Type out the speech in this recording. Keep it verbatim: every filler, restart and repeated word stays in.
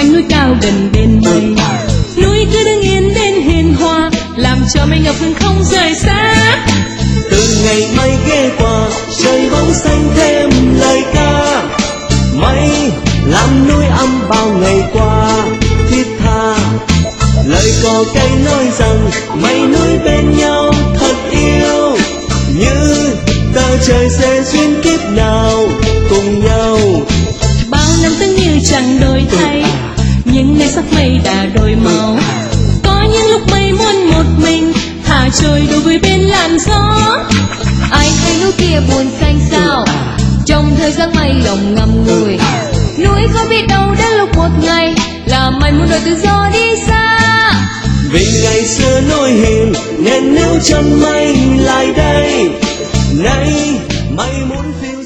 cánh núi cao gần bên mây. Núi cứ đứng yên bên hiền hòa, làm cho mây ngập ngừng không rời xa. Từ ngày mây ghé qua, trời bóng xanh thêm lời ca. Mây làm núi âm bao ngày qua thiết tha. Lời cò cây nói rằng mây núi bên nhau thật yêu. Như tờ trời sẽ duyên kiếp nào cùng nhau. Bao năm từng như chẳng đổi thay, nhưng nay sắc mây đã đổi màu. Có những lúc mây muốn một mình, thả trôi đôi với bên làn gió. Ai thấy núi kia buồn xanh sao, trong thời gian mây lòng ngầm ngùi. Núi không biết đâu đến lúc một ngày, là mây muốn đổi tự do đi xa. Vì ngày xưa núi hiền, nên nếu chân mây lại đây. Nay mây muốn phiêu